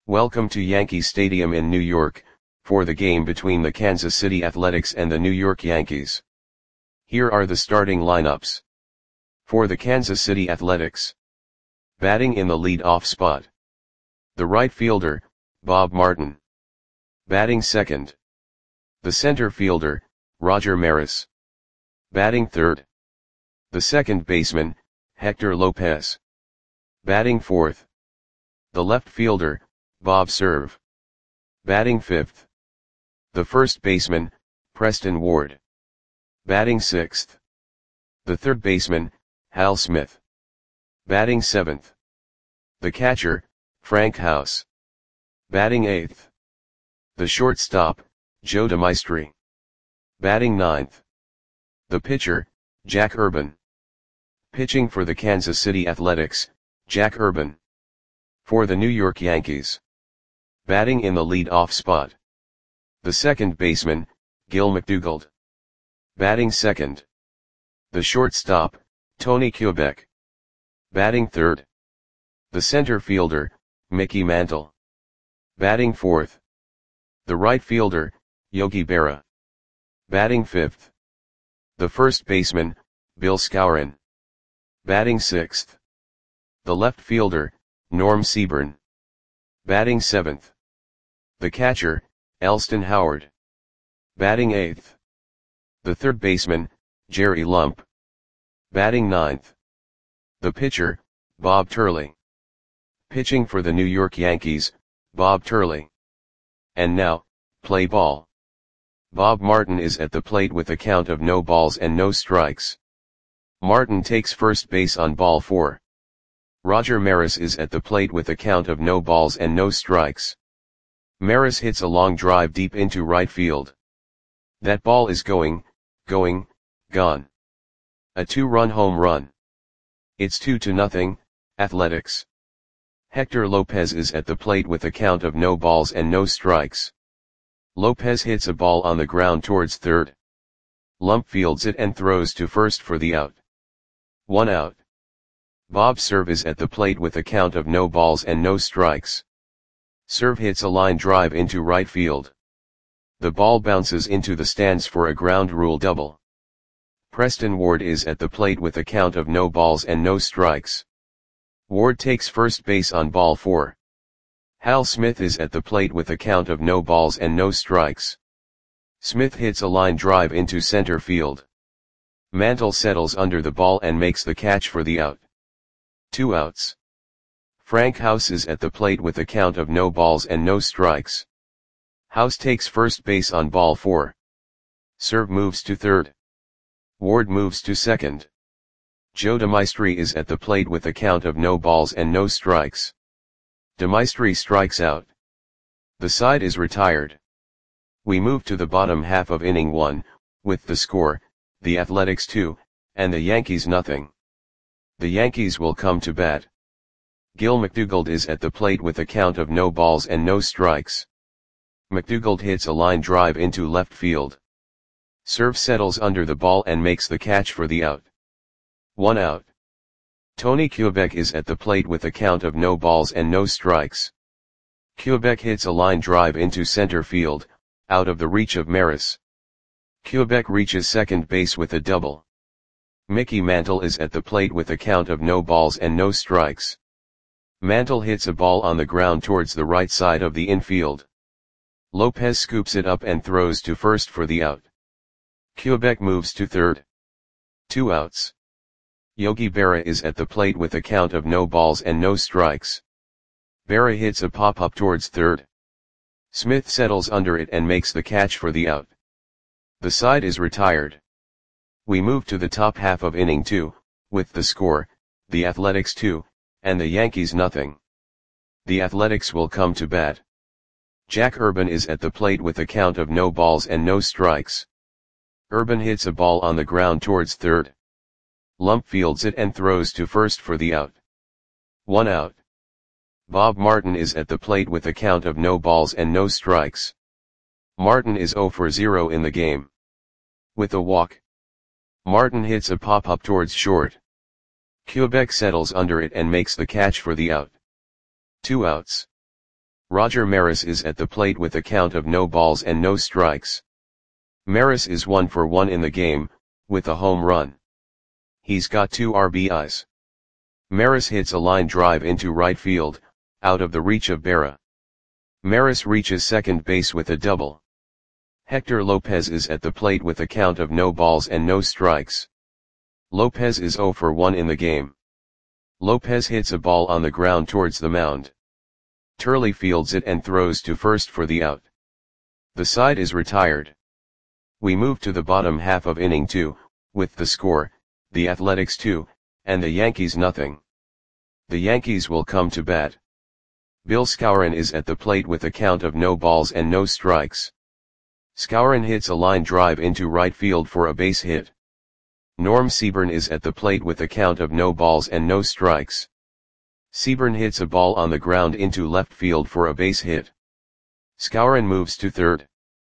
Welcome to Yankee Stadium in New York, for the game between the Kansas City Athletics and the New York Yankees. Here are the starting lineups. For the Kansas City Athletics. Batting in the lead-off spot. The right fielder, Bob Martin. Batting second. The center fielder, Roger Maris. Batting third. The second baseman, Hector Lopez. Batting fourth. The left fielder, Bob Cerv. Batting fifth. The first baseman, Preston Ward. Batting sixth. The third baseman, Hal Smith. Batting seventh. The catcher, Frank House. Batting eighth. The shortstop, Joe DeMaestri. Batting ninth. The pitcher, Jack Urban. Pitching for the Kansas City Athletics, Jack Urban. For the New York Yankees. Batting in the lead-off spot. The second baseman, Gil McDougald. Batting second. The shortstop, Tony Kubek. Batting third. The center fielder, Mickey Mantle. Batting fourth. The right fielder, Yogi Berra. Batting fifth. The first baseman, Bill Skowron. Batting sixth. The left fielder, Norm Seaburn. Batting seventh. The catcher, Elston Howard. Batting eighth. The third baseman, Jerry Lump. Batting ninth. The pitcher, Bob Turley. Pitching for the New York Yankees, Bob Turley. And now, play ball. Bob Martin is at the plate with a count of no balls and no strikes. Martin takes first base on ball 4. Roger Maris is at the plate with a count of no balls and no strikes. Maris hits a long drive deep into right field. That ball is gone. A 2-run home run. It's 2-0, Athletics. Hector Lopez is at the plate with a count of no balls and no strikes. Lopez hits a ball on the ground towards third. Lump fields it and throws to first for the out. 1 out. Bob Cerv is at the plate with a count of no balls and no strikes. Cerv hits a line drive into right field. The ball bounces into the stands for a ground rule double. Preston Ward is at the plate with a count of no balls and no strikes. Ward takes first base on ball 4. Hal Smith is at the plate with a count of no balls and no strikes. Smith hits a line drive into center field. Mantle settles under the ball and makes the catch for the out. 2 outs. Frank House is at the plate with a count of no balls and no strikes. House takes first base on ball 4. Cerv moves to third. Ward moves to second. Joe DeMaestri is at the plate with a count of no balls and no strikes. DeMaestri strikes out. The side is retired. We move to the bottom half of inning 1, with the score, the Athletics 2, and the Yankees nothing. The Yankees will come to bat. Gil McDougald is at the plate with a count of no balls and no strikes. McDougald hits a line drive into left field. Cerv settles under the ball and makes the catch for the out. 1 out. Tony Kubek is at the plate with a count of no balls and no strikes. Kubek hits a line drive into center field, out of the reach of Maris. Kubek reaches second base with a double. Mickey Mantle is at the plate with a count of no balls and no strikes. Mantle hits a ball on the ground towards the right side of the infield. Lopez scoops it up and throws to first for the out. Kubek moves to third. 2 outs. Yogi Berra is at the plate with a count of no balls and no strikes. Berra hits a pop-up towards third. Smith settles under it and makes the catch for the out. The side is retired. We move to the top half of inning 2, with the score, the Athletics 2, and the Yankees nothing. The Athletics will come to bat. Jack Urban is at the plate with a count of no balls and no strikes. Urban hits a ball on the ground towards third. Lump fields it and throws to first for the out. 1 out. Bob Martin is at the plate with a count of no balls and no strikes. Martin is 0 for 0 in the game. With a walk. Martin hits a pop-up towards short. Kubek settles under it and makes the catch for the out. 2 outs. Roger Maris is at the plate with a count of no balls and no strikes. Maris is 1 for 1 in the game, with a home run. He's got 2 RBIs. Maris hits a line drive into right field, out of the reach of Berra. Maris reaches second base with a double. Hector Lopez is at the plate with a count of no balls and no strikes. Lopez is 0 for 1 in the game. Lopez hits a ball on the ground towards the mound. Turley fields it and throws to first for the out. The side is retired. We move to the bottom half of inning 2, with the score, the Athletics 2, and the Yankees nothing. The Yankees will come to bat. Bill Skowron is at the plate with a count of no balls and no strikes. Skowron hits a line drive into right field for a base hit. Norm Seaburn is at the plate with a count of no balls and no strikes. Seaburn hits a ball on the ground into left field for a base hit. Skowron moves to third.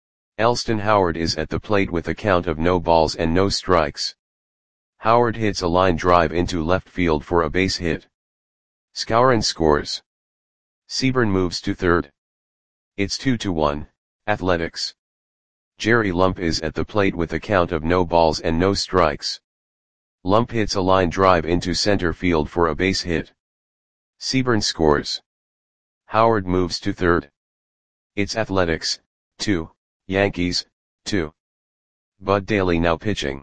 Elston Howard is at the plate with a count of no balls and no strikes. Howard hits a line drive into left field for a base hit. Skowron scores. Seaburn moves to third. It's 2-1, Athletics. Jerry Lump is at the plate with a count of no balls and no strikes. Lump hits a line drive into center field for a base hit. Seaburn scores. Howard moves to third. It's Athletics, 2, Yankees, 2. Bud Daly now pitching.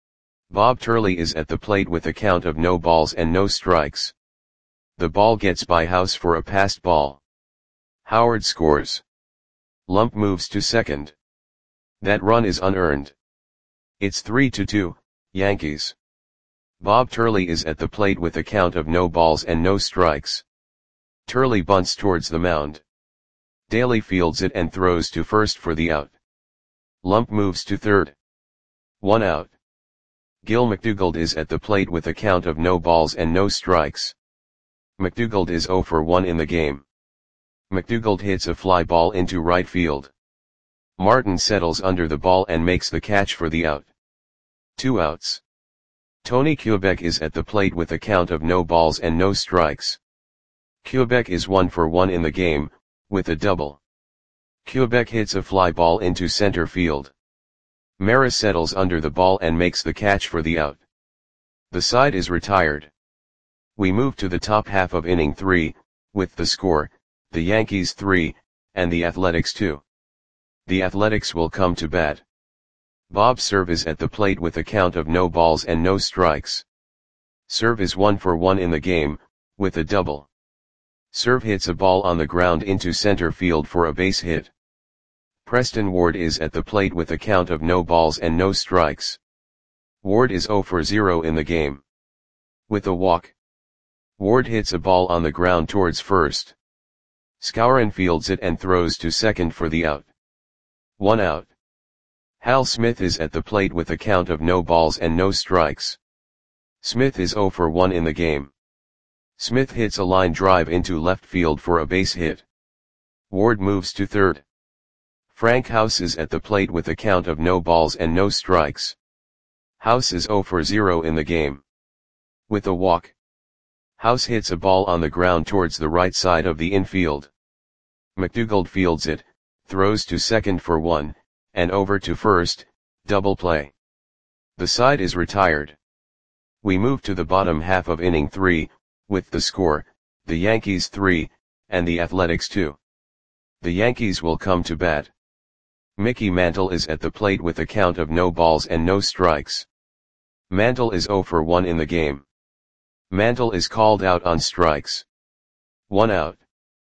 Bob Turley is at the plate with a count of no balls and no strikes. The ball gets by House for a passed ball. Howard scores. Lump moves to second. That run is unearned. It's 3-2, Yankees. Bob Turley is at the plate with a count of no balls and no strikes. Turley bunts towards the mound. Daly fields it and throws to first for the out. Lump moves to third. 1 out. Gil McDougald is at the plate with a count of no balls and no strikes. McDougald is 0 for 1 in the game. McDougald hits a fly ball into right field. Martin settles under the ball and makes the catch for the out. 2 outs. Tony Kubek is at the plate with a count of no balls and no strikes. Kubek is 1 for 1 in the game, with a double. Kubek hits a fly ball into center field. Maris settles under the ball and makes the catch for the out. The side is retired. We move to the top half of inning 3, with the score, the Yankees 3, and the Athletics 2. The Athletics will come to bat. Bob Cerv is at the plate with a count of no balls and no strikes. Cerv is 1 for 1 in the game, with a double. Cerv hits a ball on the ground into center field for a base hit. Preston Ward is at the plate with a count of no balls and no strikes. Ward is 0 for 0 in the game. With a walk. Ward hits a ball on the ground towards first. Skowron fields it and throws to second for the out. 1 out. Hal Smith is at the plate with a count of no balls and no strikes. Smith is 0 for 1 in the game. Smith hits a line drive into left field for a base hit. Ward moves to third. Frank House is at the plate with a count of no balls and no strikes. House is 0 for 0 in the game. With a walk. House hits a ball on the ground towards the right side of the infield. McDougald fields it, throws to second for 1, and over to first, double play. The side is retired. We move to the bottom half of inning 3, with the score, the Yankees 3, and the Athletics 2. The Yankees will come to bat. Mickey Mantle is at the plate with a count of no balls and no strikes. Mantle is 0 for 1 in the game. Mantle is called out on strikes. 1 out.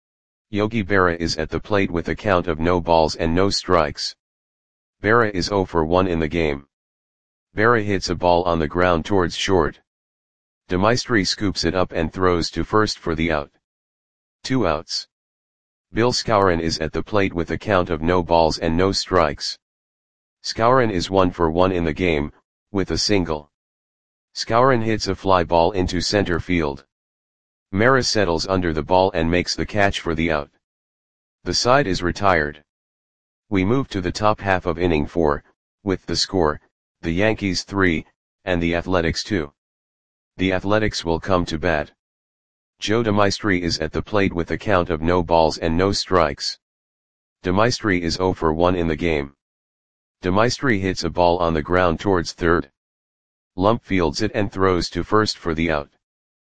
Yogi Berra is at the plate with a count of no balls and no strikes. Berra is 0 for 1 in the game. Berra hits a ball on the ground towards short. DeMaestri scoops it up and throws to first for the out. 2 outs. Bill Skowron is at the plate with a count of no balls and no strikes. Skowron is 1 for 1 in the game, with a single. Skowron hits a fly ball into center field. Maris settles under the ball and makes the catch for the out. The side is retired. We move to the top half of inning 4, with the score, the Yankees 3, and the Athletics 2. The Athletics will come to bat. Joe DeMaestri is at the plate with a count of no balls and no strikes. DeMaestri is 0 for 1 in the game. DeMaestri hits a ball on the ground towards third. Lump fields it and throws to first for the out.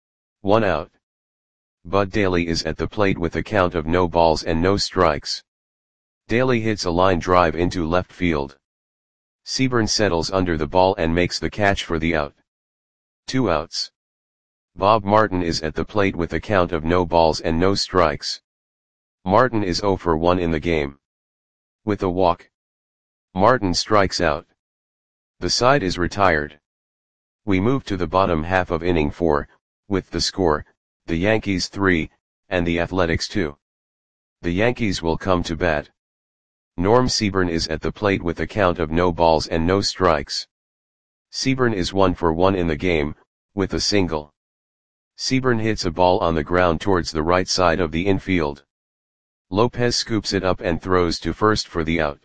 1 out. Bud Daly is at the plate with a count of no balls and no strikes. Daly hits a line drive into left field. Seaburn settles under the ball and makes the catch for the out. 2 outs. Bob Martin is at the plate with a count of no balls and no strikes. Martin is 0 for 1 in the game. With a walk, Martin strikes out. The side is retired. We move to the bottom half of inning 4, with the score, the Yankees 3, and the Athletics 2. The Yankees will come to bat. Norm Seaburn is at the plate with a count of no balls and no strikes. Seaburn is 1 for 1 in the game, with a single. Seaburn hits a ball on the ground towards the right side of the infield. Lopez scoops it up and throws to first for the out.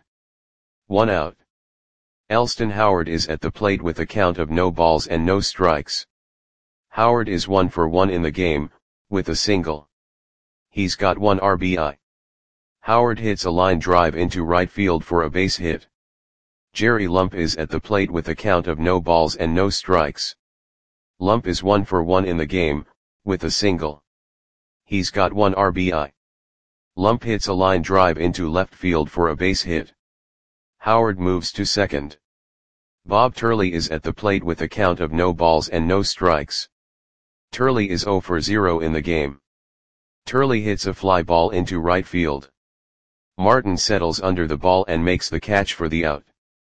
1 out. Elston Howard is at the plate with a count of no balls and no strikes. Howard is 1 for 1 in the game, with a single. He's got 1 RBI. Howard hits a line drive into right field for a base hit. Jerry Lump is at the plate with a count of no balls and no strikes. Lump is 1 for 1 in the game, with a single. He's got 1 RBI. Lump hits a line drive into left field for a base hit. Howard moves to second. Bob Turley is at the plate with a count of no balls and no strikes. Turley is 0 for 0 in the game. Turley hits a fly ball into right field. Martin settles under the ball and makes the catch for the out.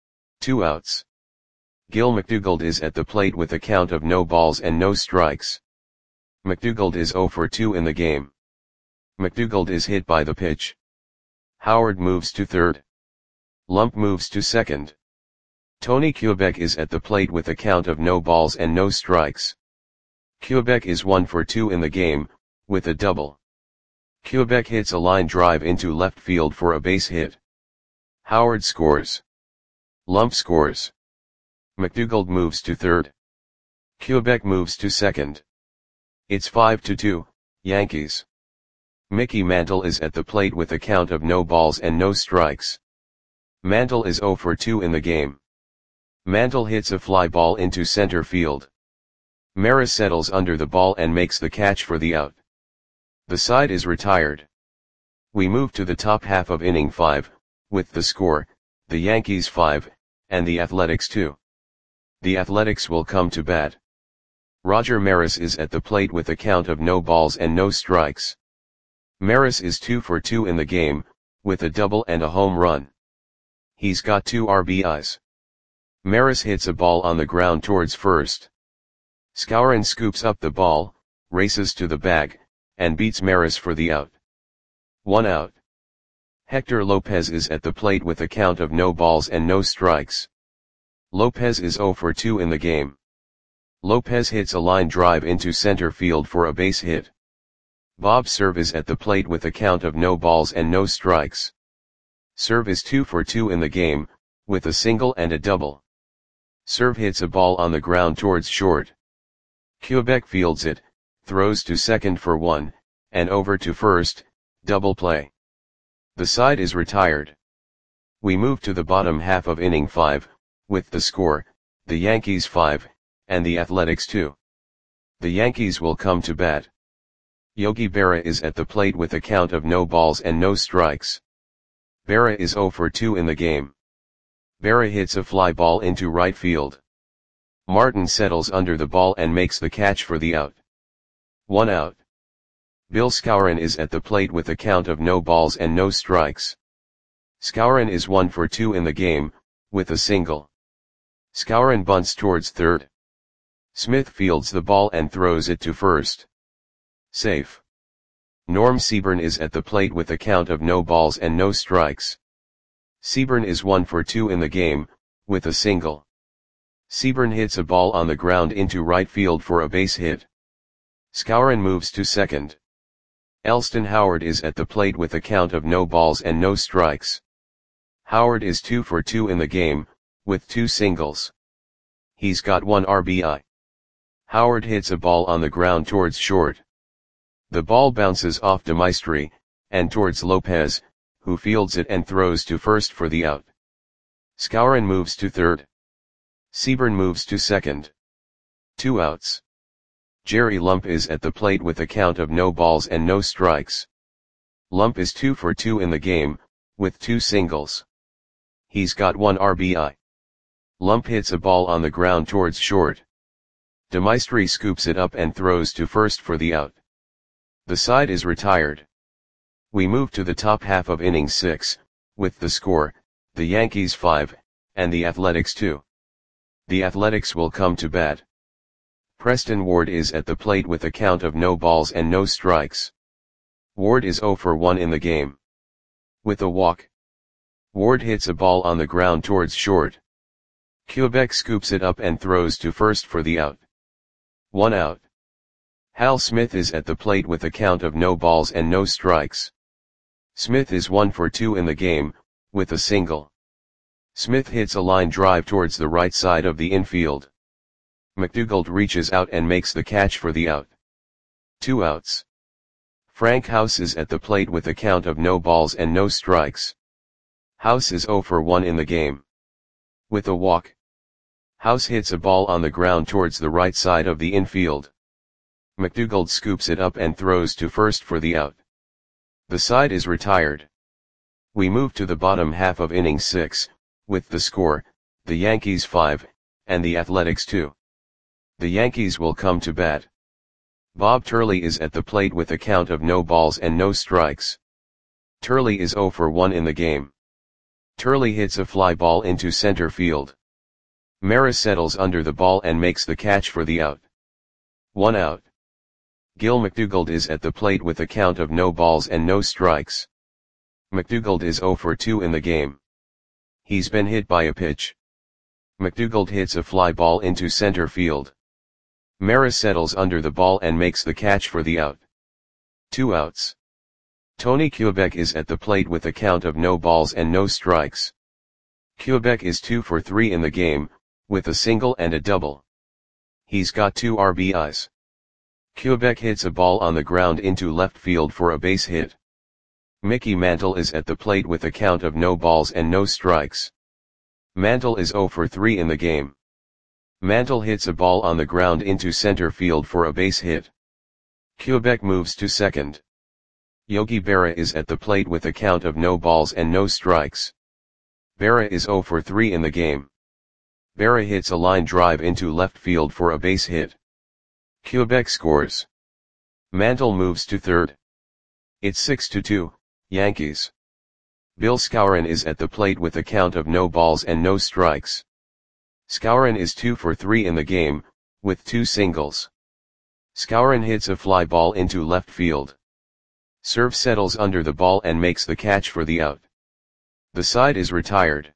2 outs. Gil McDougald is at the plate with a count of no balls and no strikes. McDougald is 0 for 2 in the game. McDougald is hit by the pitch. Howard moves to third. Lump moves to second. Tony Kubek is at the plate with a count of no balls and no strikes. Kubek is 1 for 2 in the game, with a double. Kubek hits a line drive into left field for a base hit. Howard scores. Lump scores. McDougald moves to third. Kubek moves to second. It's 5-2, Yankees. Mickey Mantle is at the plate with a count of no balls and no strikes. Mantle is 0 for 2 in the game. Mantle hits a fly ball into center field. Maris settles under the ball and makes the catch for the out. The side is retired. We move to the top half of inning 5, with the score, the Yankees 5, and the Athletics 2. The Athletics will come to bat. Roger Maris is at the plate with a count of no balls and no strikes. Maris is 2 for 2 in the game, with a double and a home run. He's got 2 RBIs. Maris hits a ball on the ground towards first. Skowron scoops up the ball, races to the bag, and beats Maris for the out. 1 out. Hector Lopez is at the plate with a count of no balls and no strikes. Lopez is 0 for 2 in the game. Lopez hits a line drive into center field for a base hit. Bob Cerv is at the plate with a count of no balls and no strikes. Cerv is 2 for 2 in the game, with a single and a double. Cerv hits a ball on the ground towards short. Kubek fields it, throws to second for 1, and over to first, double play. The side is retired. We move to the bottom half of inning 5, with the score, the Yankees 5, and the Athletics 2. The Yankees will come to bat. Yogi Berra is at the plate with a count of no balls and no strikes. Berra is 0 for 2 in the game. Berra hits a fly ball into right field. Martin settles under the ball and makes the catch for the out. 1 out. Bill Skowron is at the plate with a count of no balls and no strikes. Skowron is 1 for 2 in the game, with a single. Skowron bunts towards third. Smith fields the ball and throws it to first. Safe. Norm Seaburn is at the plate with a count of no balls and no strikes. Seaburn is 1 for 2 in the game, with a single. Seaburn hits a ball on the ground into right field for a base hit. Skowron moves to second. Elston Howard is at the plate with a count of no balls and no strikes. Howard is 2 for 2 in the game, with 2 singles. He's got 1 RBI. Howard hits a ball on the ground towards short. The ball bounces off de Maestri, and towards Lopez, who fields it and throws to first for the out. Skowron moves to third. Seaburn moves to second. 2 outs. Jerry Lump is at the plate with a count of no balls and no strikes. Lump is 2 for 2 in the game, with 2 singles. He's got 1 RBI. Lump hits a ball on the ground towards short. De Maestri scoops it up and throws to first for the out. The side is retired. We move to the top half of inning 6, with the score, the Yankees 5, and the Athletics 2. The Athletics will come to bat. Preston Ward is at the plate with a count of no balls and no strikes. Ward is 0 for 1 in the game. With a walk. Ward hits a ball on the ground towards short. Quebec scoops it up and throws to first for the out. 1 out. Hal Smith is at the plate with a count of no balls and no strikes. Smith is 1 for 2 in the game, with a single. Smith hits a line drive towards the right side of the infield. McDougald reaches out and makes the catch for the out. 2 outs. Frank House is at the plate with a count of no balls and no strikes. House is 0 for 1 in the game. With a walk. House hits a ball on the ground towards the right side of the infield. McDougald scoops it up and throws to first for the out. The side is retired. We move to the bottom half of inning 6, with the score, the Yankees 5, and the Athletics 2. The Yankees will come to bat. Bob Turley is at the plate with a count of no balls and no strikes. Turley is 0 for 1 in the game. Turley hits a fly ball into center field. Maris settles under the ball and makes the catch for the out. 1 out. Gil McDougald is at the plate with a count of no balls and no strikes. McDougald is 0 for 2 in the game. He's been hit by a pitch. McDougald hits a fly ball into center field. Maris settles under the ball and makes the catch for the out. 2 outs. Tony Quebec is at the plate with a count of no balls and no strikes. Quebec is 2 for 3 in the game, with a single and a double. He's got 2 RBIs. Quebec hits a ball on the ground into left field for a base hit. Mickey Mantle is at the plate with a count of no balls and no strikes. Mantle is 0 for 3 in the game. Mantle hits a ball on the ground into center field for a base hit. Quebec moves to second. Yogi Berra is at the plate with a count of no balls and no strikes. Berra is 0 for 3 in the game. Berra hits a line drive into left field for a base hit. Quebec scores. Mantle moves to third. It's 6-2, Yankees. Bill Skowron is at the plate with a count of no balls and no strikes. Skowron is 2 for 3 in the game, with 2 singles. Skowron hits a fly ball into left field. Serve settles under the ball and makes the catch for the out. The side is retired.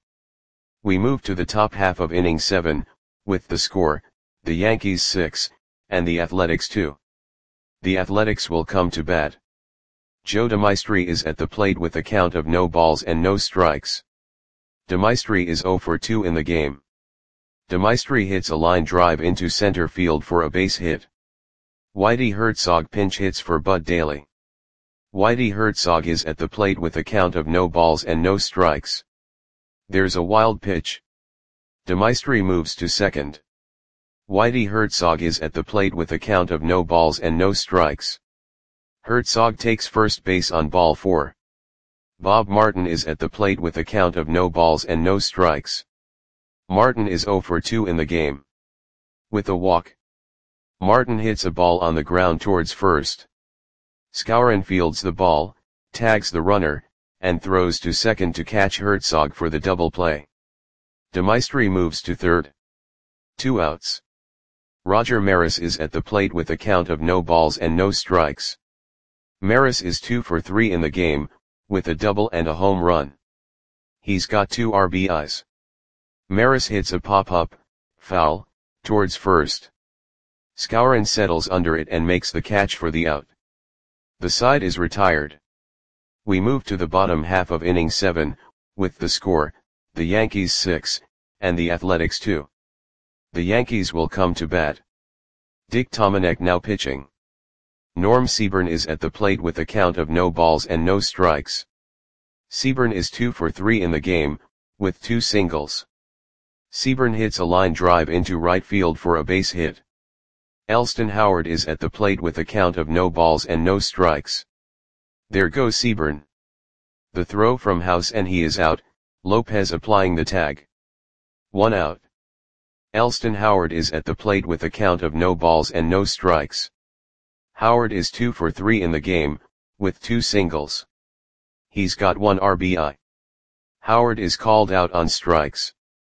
We move to the top half of inning 7, with the score, the Yankees 6, and the Athletics 2. The Athletics will come to bat. Joe de Maestri is at the plate with a count of no balls and no strikes. De Maestri is 0 for 2 in the game. De Maestri hits a line drive into center field for a base hit. Whitey Herzog pinch hits for Bud Daly. Whitey Herzog is at the plate with a count of no balls and no strikes. There's a wild pitch. De Maestri moves to second. Whitey Herzog is at the plate with a count of no balls and no strikes. Herzog takes first base on ball 4. Bob Martin is at the plate with a count of no balls and no strikes. Martin is 0 for 2 in the game. With a walk. Martin hits a ball on the ground towards first. Skowron fields the ball, tags the runner, and throws to second to catch Herzog for the double play. De Maestri moves to third. 2 outs. Roger Maris is at the plate with a count of no balls and no strikes. Maris is 2 for 3 in the game, with a double and a home run. He's got 2 RBIs. Maris hits a pop-up, foul, towards first. Skowron settles under it and makes the catch for the out. The side is retired. We move to the bottom half of inning 7, with the score, the Yankees 6, and the Athletics 2. The Yankees will come to bat. Dick Tomanek now pitching. Norm Seaburn is at the plate with a count of no balls and no strikes. Seaburn is 2 for 3 in the game, with 2 singles. Seaburn hits a line drive into right field for a base hit. Elston Howard is at the plate with a count of no balls and no strikes. There goes Seaburn. The throw from House and he is out, Lopez applying the tag. 1 out. Elston Howard is at the plate with a count of no balls and no strikes. Howard is 2 for 3 in the game, with 2 singles. He's got 1 RBI. Howard is called out on strikes.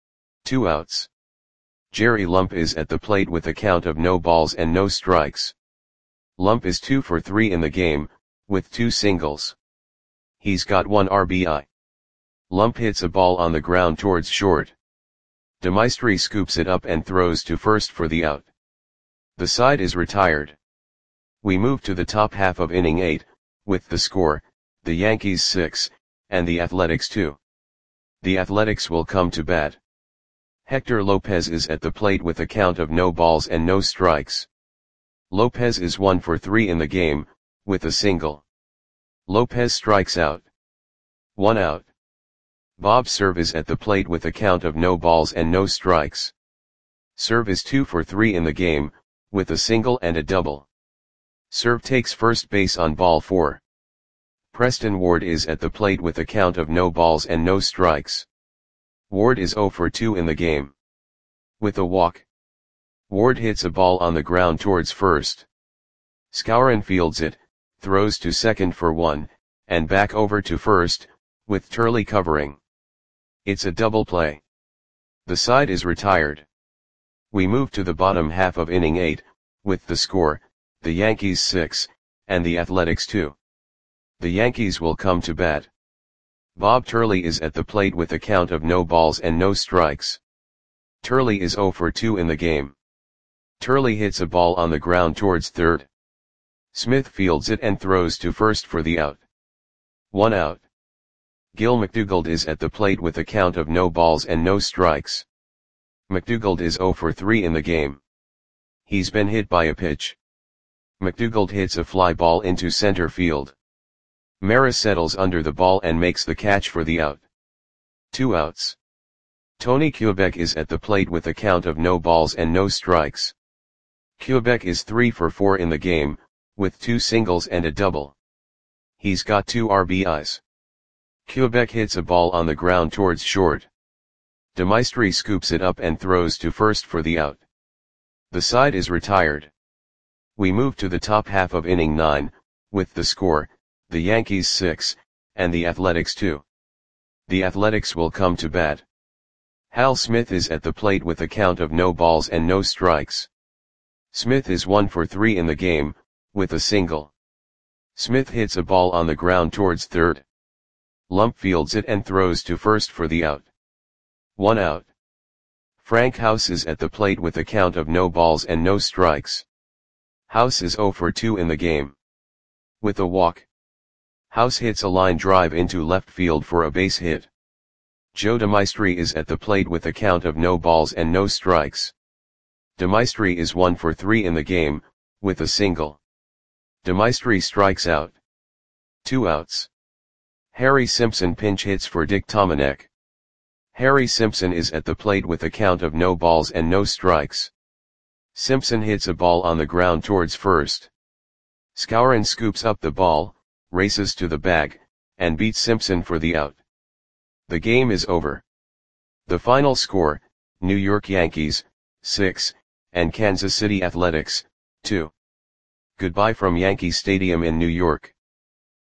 2 outs. Jerry Lump is at the plate with a count of no balls and no strikes. Lump is 2 for 3 in the game, with 2 singles. He's got 1 RBI. Lump hits a ball on the ground towards short. DeMaestri scoops it up and throws to first for the out. The side is retired. We move to the top half of inning 8, with the score, the Yankees 6, and the Athletics 2. The Athletics will come to bat. Hector Lopez is at the plate with a count of no balls and no strikes. Lopez is 1 for 3 in the game, with a single. Lopez strikes out. 1 out. Bob Cerv is at the plate with a count of no balls and no strikes. Cerv is 2 for 3 in the game, with a single and a double. Cerv takes first base on ball 4. Preston Ward is at the plate with a count of no balls and no strikes. Ward is 0 for 2 in the game. With a walk. Ward hits a ball on the ground towards first. Skowron fields it, throws to second for 1, and back over to first, with Turley covering. It's a double play. The side is retired. We move to the bottom half of inning 8, with the score, the Yankees 6, and the Athletics 2. The Yankees will come to bat. Bob Turley is at the plate with a count of no balls and no strikes. Turley is 0 for 2 in the game. Turley hits a ball on the ground towards third. Smith fields it and throws to first for the out. 1 out. Gil McDougald is at the plate with a count of no balls and no strikes. McDougald is 0 for 3 in the game. He's been hit by a pitch. McDougald hits a fly ball into center field. Maris settles under the ball and makes the catch for the out. 2 outs. Tony Kubek is at the plate with a count of no balls and no strikes. Kubek is 3 for 4 in the game, with 2 singles and a double. He's got 2 RBIs. Kubek hits a ball on the ground towards short. DeMaestri scoops it up and throws to first for the out. The side is retired. We move to the top half of inning 9, with the score, the Yankees 6, and the Athletics 2. The Athletics will come to bat. Hal Smith is at the plate with a count of no balls and no strikes. Smith is 1 for 3 in the game, with a single. Smith hits a ball on the ground towards third. Lump fields it and throws to first for the out. 1 out. Frank House is at the plate with a count of no balls and no strikes. House is 0 for 2 in the game. With a walk. House hits a line drive into left field for a base hit. Joe DeMaestri is at the plate with a count of no balls and no strikes. DeMaestri is 1 for 3 in the game, with a single. DeMaestri strikes out. 2 outs. Harry Simpson pinch hits for Dick Tomanek. Harry Simpson is at the plate with a count of no balls and no strikes. Simpson hits a ball on the ground towards first. Skowron scoops up the ball, races to the bag, and beats Simpson for the out. The game is over. The final score, New York Yankees, 6, and Kansas City Athletics, 2. Goodbye from Yankee Stadium in New York.